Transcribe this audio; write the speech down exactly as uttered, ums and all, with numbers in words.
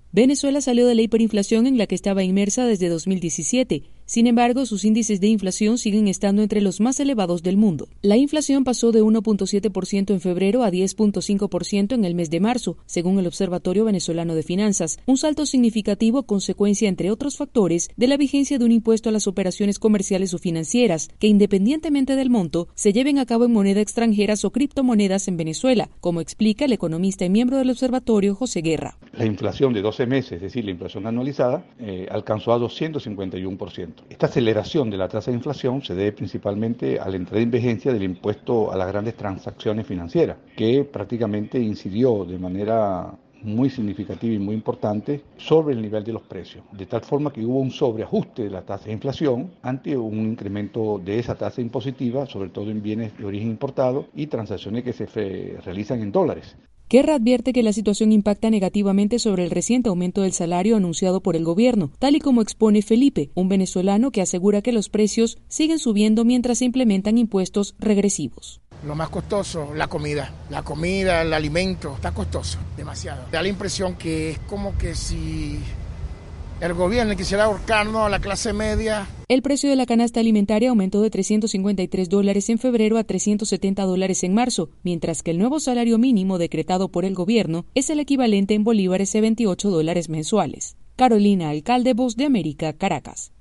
Venezuela salió de la hiperinflación en la que estaba inmersa desde dos mil diecisiete. Sin embargo, sus índices de inflación siguen estando entre los más elevados del mundo. La inflación pasó de uno punto siete por ciento en febrero a diez punto cinco por ciento en el mes de marzo, según el Observatorio Venezolano de Finanzas, un salto significativo consecuencia, entre otros factores, de la vigencia de un impuesto a las operaciones comerciales o financieras, que independientemente del monto, se lleven a cabo en moneda extranjeras o criptomonedas en Venezuela, como explica el economista y miembro del observatorio, José Guerra. La inflación de doce meses, es decir, la inflación anualizada, eh, alcanzó a doscientos cincuenta y uno por ciento. Esta aceleración de la tasa de inflación se debe principalmente a la entrada en vigencia del impuesto a las grandes transacciones financieras, que prácticamente incidió de manera muy significativa y muy importante sobre el nivel de los precios, de tal forma que hubo un sobreajuste de la tasa de inflación ante un incremento de esa tasa impositiva, sobre todo en bienes de origen importado y transacciones que se realizan en dólares. Guerra advierte que la situación impacta negativamente sobre el reciente aumento del salario anunciado por el gobierno, tal y como expone Felipe, un venezolano que asegura que los precios siguen subiendo mientras se implementan impuestos regresivos. Lo más costoso, la comida. La comida, el alimento, está costoso, demasiado. Da la impresión que es como que si el gobierno quisiera ahorcarnos a la clase media. El precio de la canasta alimentaria aumentó de trescientos cincuenta y tres dólares en febrero a trescientos setenta dólares en marzo, mientras que el nuevo salario mínimo decretado por el gobierno es el equivalente en bolívares de veintiocho dólares mensuales. Carolina Alcalde, Voz de América, Caracas.